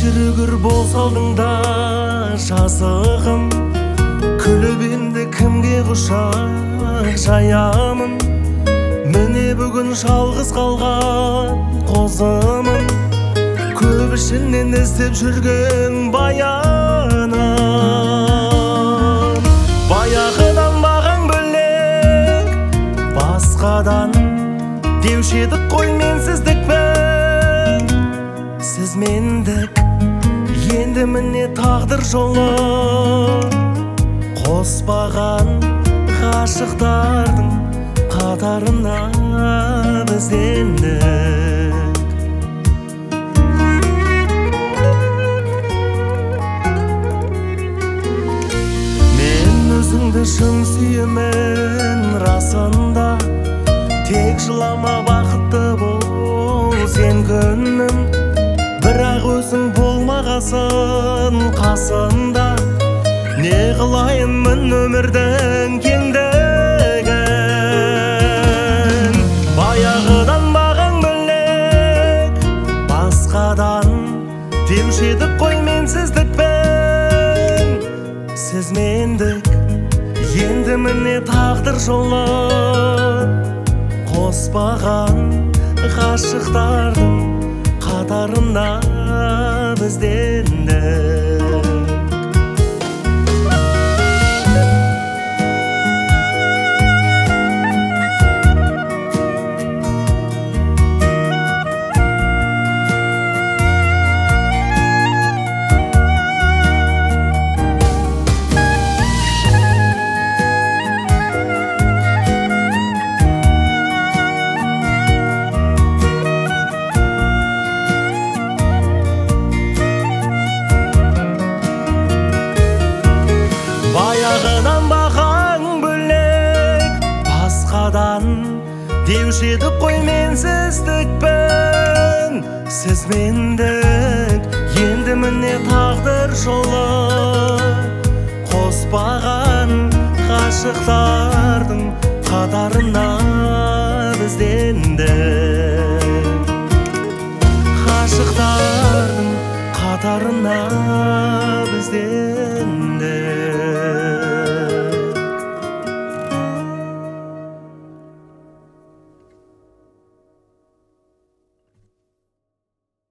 кешіргір болса алдыңда жазығым, күліп енді кімге құшақ жаямын. Міне бүгін жалғыз қалған қозымын, көп ішінен іздеп жүрген баянын. Баяғыдан маған бөлек басқадан деуші едік қой менсіздікпен. Сіз мендік, енді міне тағдыр жолы қоспаған ғашықтардың қатарына біздендік. Мен өзіңді шын сүйемін расында, тек жылама бақытты бол сен күнім. Бірақ өзің болмағасын қасында, не қылайынмын өмірдің кеңдігін. Баяғыдан маған бөлек басқадан деуші едік қой менсіздікпен. Сіз мендік, енді міне тағдыр жолы қоспаған ғашықтардың қатарына біздендік. Баяғыдан маған бөлек басқадан деуші едік қой менсіздікпен. Сіз мендік, енді міне тағдыр жолы қоспаған ғашықтардың қатарына біздендік. Ғашықтардың қатарына біздендік.